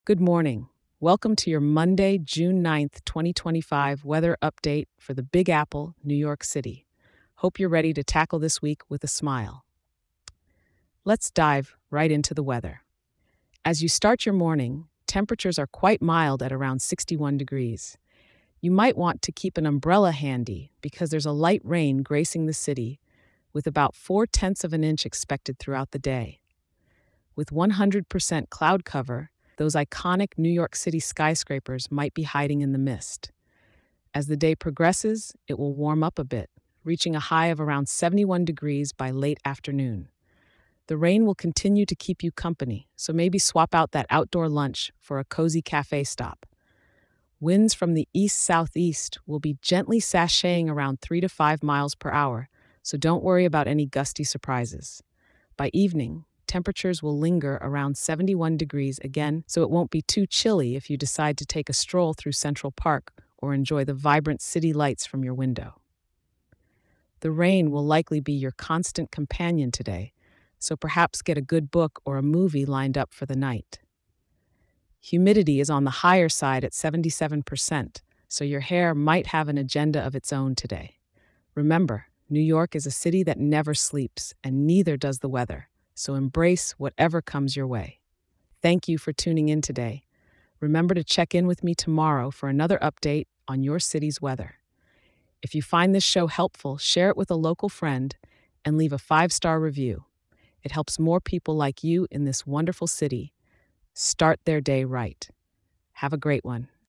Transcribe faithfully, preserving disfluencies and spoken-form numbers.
Good morning. Welcome to your Monday, June ninth, twenty twenty-five weather update for the Big Apple, New York City. Hope you're ready to tackle this week with a smile. Let's dive right into the weather. As you start your morning, temperatures are quite mild at around sixty-one degrees. You might want to keep an umbrella handy because there's a light rain gracing the city, with about four tenths of an inch expected throughout the day. With one hundred percent cloud cover, those iconic New York City skyscrapers might be hiding in the mist. As the day progresses, it will warm up a bit, reaching a high of around seventy-one degrees by late afternoon. The rain will continue to keep you company, so maybe swap out that outdoor lunch for a cozy cafe stop. Winds from the east-southeast will be gently sashaying around three to five miles per hour, so don't worry about any gusty surprises. By evening, temperatures will linger around seventy-one degrees again, so it won't be too chilly if you decide to take a stroll through Central Park or enjoy the vibrant city lights from your window. The rain will likely be your constant companion today, so perhaps get a good book or a movie lined up for the night. Humidity is on the higher side at seventy-seven percent, so your hair might have an agenda of its own today. Remember, New York is a city that never sleeps, and neither does the weather, so embrace whatever comes your way. Thank you for tuning in today. Remember to check in with me tomorrow for another update on your city's weather. If you find this show helpful, share it with a local friend and leave a five-star review. It helps more people like you in this wonderful city start their day right. Have a great one.